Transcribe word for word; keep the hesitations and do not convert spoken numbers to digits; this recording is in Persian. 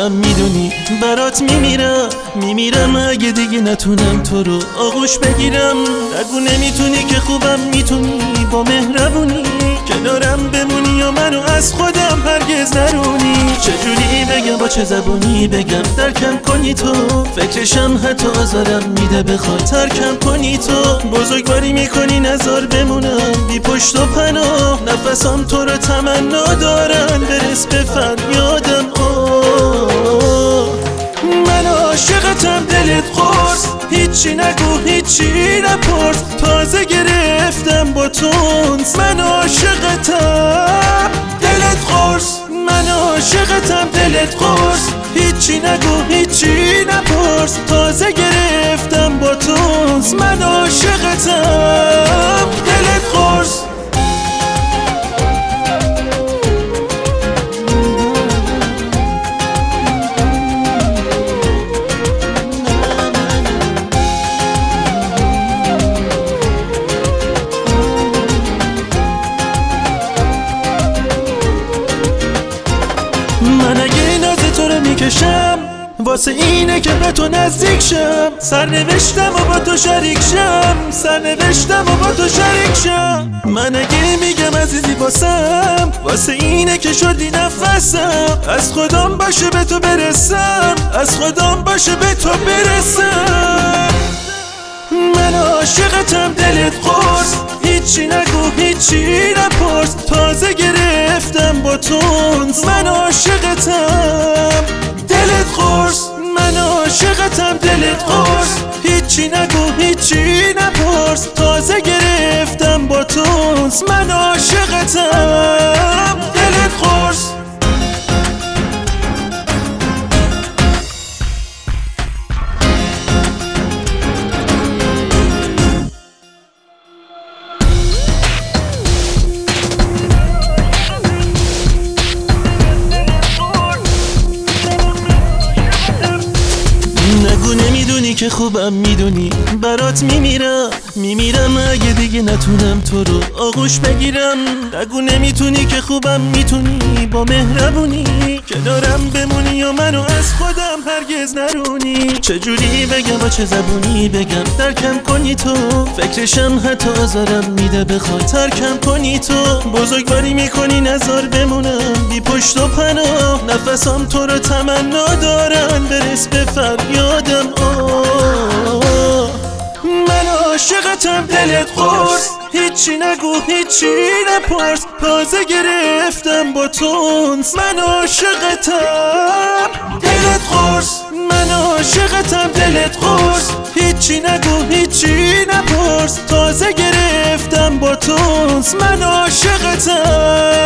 خوبم میدونی برات میمیرم میمیرم اگه دیگه نتونم تو رو آغوش بگیرم. نگو نمیتونی که خوبم میتونی با مهربونی کنارم بمونی یا منو از خودم هرگز نرونی. چجوری بگم با چه زبونی بگم درکم کنی تو، فکرشم حتی آزارم میده بخوای ترکم کنی تو. بزرگواری میکنی نزار بمونم بی پشت و پناه، نفسام تو رو تمنا دارن برس به فریادم. آه من عاشقتم دلت قرص، هیچی نگو هیچی نپرس، تازه گرفتم با تونس. من عاشقتم دلت قرص، من عاشقتم دلت قرص، هیچی نگو هیچی نپرس، تازه گرفتم با تونس. من عاشقتم دلت قرص. من اگه ناز تو رو میکشم واسه اینه که به تو نزدیک شم، سرنوشتم و با تو شریک شم، سرنوشتم و با تو شریک شم. من اگه میگم عزیزی واسم واسه اینه که شدی نفسم، از خودم باشه به تو برسم، از خودم باشه به تو برسم. من عاشقتم دلت قرص، هیچی نگو هیچی نپرس، تازه گرفتم با تونس. من عاشقتم دلت قرص، من عاشقتم دلت قرص، هیچی نگو هیچی نپرس، تازه گرفتم با تونس. من عاشقتم دلت قرص. نگو نمیدونی که خوبم میدونی برات میمیرم میمیرم اگه دیگه نتونم تو رو آغوش بگیرم. نگو نمیتونی که خوبم میتونی با مهربونی کنارم بمونی یا منو از خودم هرگز نرونی. چجوری بگم با چه زبونی بگم درکم کنی تو، فکرشم حتی آزارم میده بخوای ترکم کنی تو. بزرگواری میکنی نزار بمونم بی پشت و پناه، نفسام تو رو تمنا دارن برس به فریادم. آه من عاشقتم دلت قرص، هیچی نگو هیچی نپرس، تازه گرفتم با تونس. من عاشقتم دلت قرص، من عاشقتم دلت قرص، هیچی نگو هیچی نپرس، تازه گرفتم با تونس. من عاشقتم